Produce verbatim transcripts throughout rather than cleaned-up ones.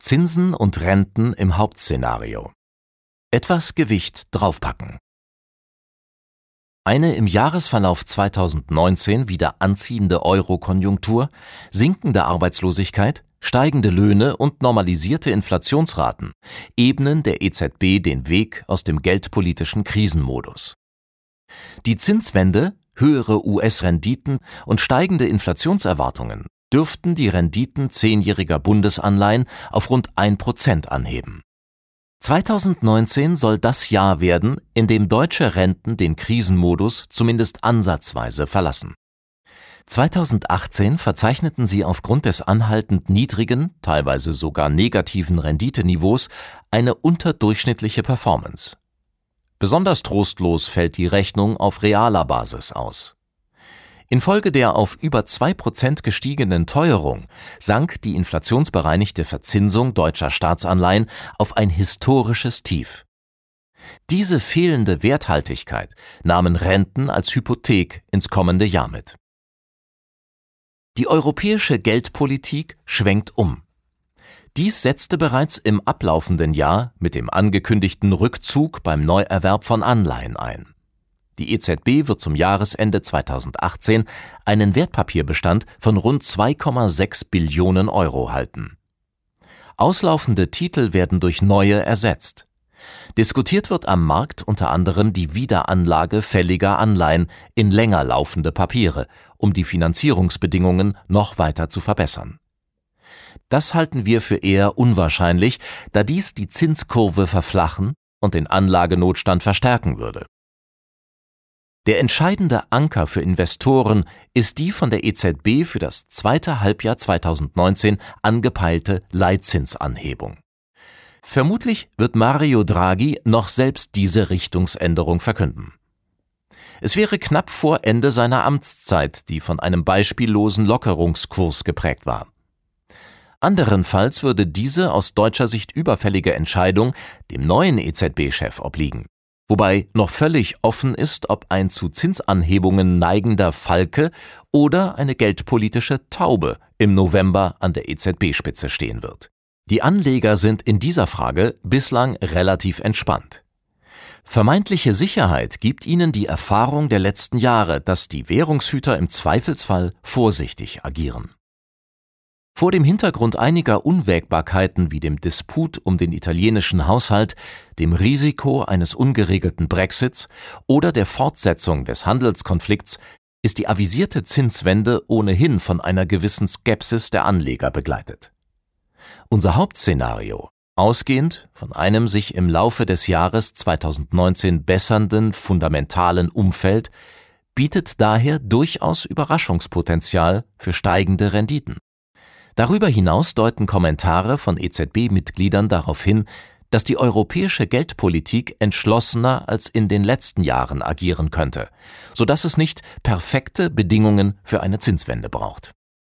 Zinsen und Renten im Hauptszenario. Etwas Gewicht draufpacken. Eine im Jahresverlauf zweitausendneunzehn wieder anziehende Euro-Konjunktur, sinkende Arbeitslosigkeit, steigende Löhne und normalisierte Inflationsraten ebnen der E Z B den Weg aus dem geldpolitischen Krisenmodus. Die Zinswende, höhere U S-Renditen und steigende Inflationserwartungen dürften die Renditen zehnjähriger Bundesanleihen auf rund ein Prozent anheben. zweitausendneunzehn soll das Jahr werden, in dem deutsche Renten den Krisenmodus zumindest ansatzweise verlassen. zweitausendachtzehn verzeichneten sie aufgrund des anhaltend niedrigen, teilweise sogar negativen Renditeniveaus eine unterdurchschnittliche Performance. Besonders trostlos fällt die Rechnung auf realer Basis aus. Infolge der auf über zwei Prozent gestiegenen Teuerung sank die inflationsbereinigte Verzinsung deutscher Staatsanleihen auf ein historisches Tief. Diese fehlende Werthaltigkeit nahmen Renten als Hypothek ins kommende Jahr mit. Die europäische Geldpolitik schwenkt um. Dies setzte bereits im ablaufenden Jahr mit dem angekündigten Rückzug beim Neuerwerb von Anleihen ein. Die E Z B wird zum Jahresende zweitausendachtzehn einen Wertpapierbestand von rund zwei Komma sechs Billionen Euro halten. Auslaufende Titel werden durch neue ersetzt. Diskutiert wird am Markt unter anderem die Wiederanlage fälliger Anleihen in länger laufende Papiere, um die Finanzierungsbedingungen noch weiter zu verbessern. Das halten wir für eher unwahrscheinlich, da dies die Zinskurve verflachen und den Anlagenotstand verstärken würde. Der entscheidende Anker für Investoren ist die von der E Z B für das zweite Halbjahr zweitausendneunzehn angepeilte Leitzinsanhebung. Vermutlich wird Mario Draghi noch selbst diese Richtungsänderung verkünden. Es wäre knapp vor Ende seiner Amtszeit, die von einem beispiellosen Lockerungskurs geprägt war. Anderenfalls würde diese aus deutscher Sicht überfällige Entscheidung dem neuen E Z B-Chef obliegen. Wobei noch völlig offen ist, ob ein zu Zinsanhebungen neigender Falke oder eine geldpolitische Taube im November an der E Z B-Spitze stehen wird. Die Anleger sind in dieser Frage bislang relativ entspannt. Vermeintliche Sicherheit gibt ihnen die Erfahrung der letzten Jahre, dass die Währungshüter im Zweifelsfall vorsichtig agieren. Vor dem Hintergrund einiger Unwägbarkeiten wie dem Disput um den italienischen Haushalt, dem Risiko eines ungeregelten Brexits oder der Fortsetzung des Handelskonflikts ist die avisierte Zinswende ohnehin von einer gewissen Skepsis der Anleger begleitet. Unser Hauptszenario, ausgehend von einem sich im Laufe des Jahres zweitausendneunzehn bessernden fundamentalen Umfeld, bietet daher durchaus Überraschungspotenzial für steigende Renditen. Darüber hinaus deuten Kommentare von E Z B-Mitgliedern darauf hin, dass die europäische Geldpolitik entschlossener als in den letzten Jahren agieren könnte, sodass es nicht perfekte Bedingungen für eine Zinswende braucht.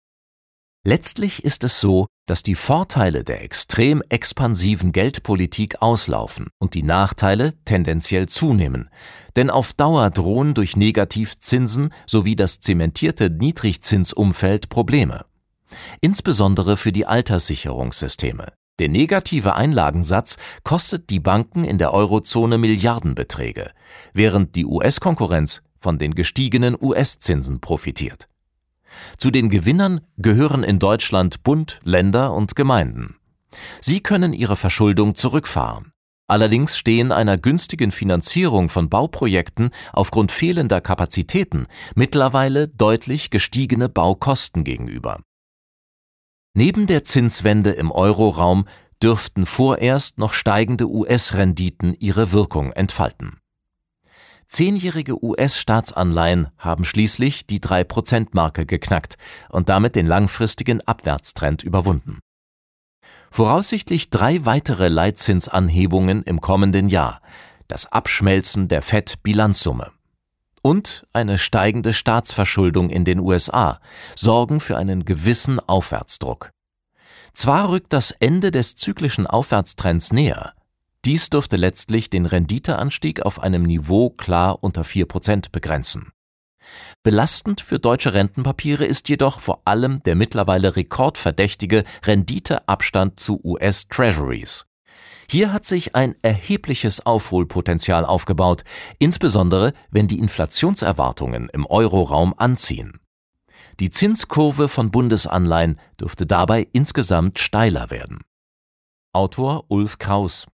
Letztlich ist es so, dass die Vorteile der extrem expansiven Geldpolitik auslaufen und die Nachteile tendenziell zunehmen, denn auf Dauer drohen durch Negativzinsen sowie das zementierte Niedrigzinsumfeld Probleme. Insbesondere für die Alterssicherungssysteme. Der negative Einlagensatz kostet die Banken in der Eurozone Milliardenbeträge, während die U S-Konkurrenz von den gestiegenen U S-Zinsen profitiert. Zu den Gewinnern gehören in Deutschland Bund, Länder und Gemeinden. Sie können ihre Verschuldung zurückfahren. Allerdings stehen einer günstigen Finanzierung von Bauprojekten aufgrund fehlender Kapazitäten mittlerweile deutlich gestiegene Baukosten gegenüber. Neben der Zinswende im Euroraum dürften vorerst noch steigende U S-Renditen ihre Wirkung entfalten. Zehnjährige U S-Staatsanleihen haben schließlich die drei Prozent Marke geknackt und damit den langfristigen Abwärtstrend überwunden. Voraussichtlich drei weitere Leitzinsanhebungen im kommenden Jahr, das Abschmelzen der Fed-Bilanzsumme und eine steigende Staatsverschuldung in den U S A sorgen für einen gewissen Aufwärtsdruck. Zwar rückt das Ende des zyklischen Aufwärtstrends näher, dies dürfte letztlich den Renditeanstieg auf einem Niveau klar unter vier Prozent begrenzen. Belastend für deutsche Rentenpapiere ist jedoch vor allem der mittlerweile rekordverdächtige Renditeabstand zu U S-Treasuries. Hier hat sich ein erhebliches Aufholpotenzial aufgebaut, insbesondere wenn die Inflationserwartungen im Euroraum anziehen. Die Zinskurve von Bundesanleihen dürfte dabei insgesamt steiler werden. Autor Ulf Kraus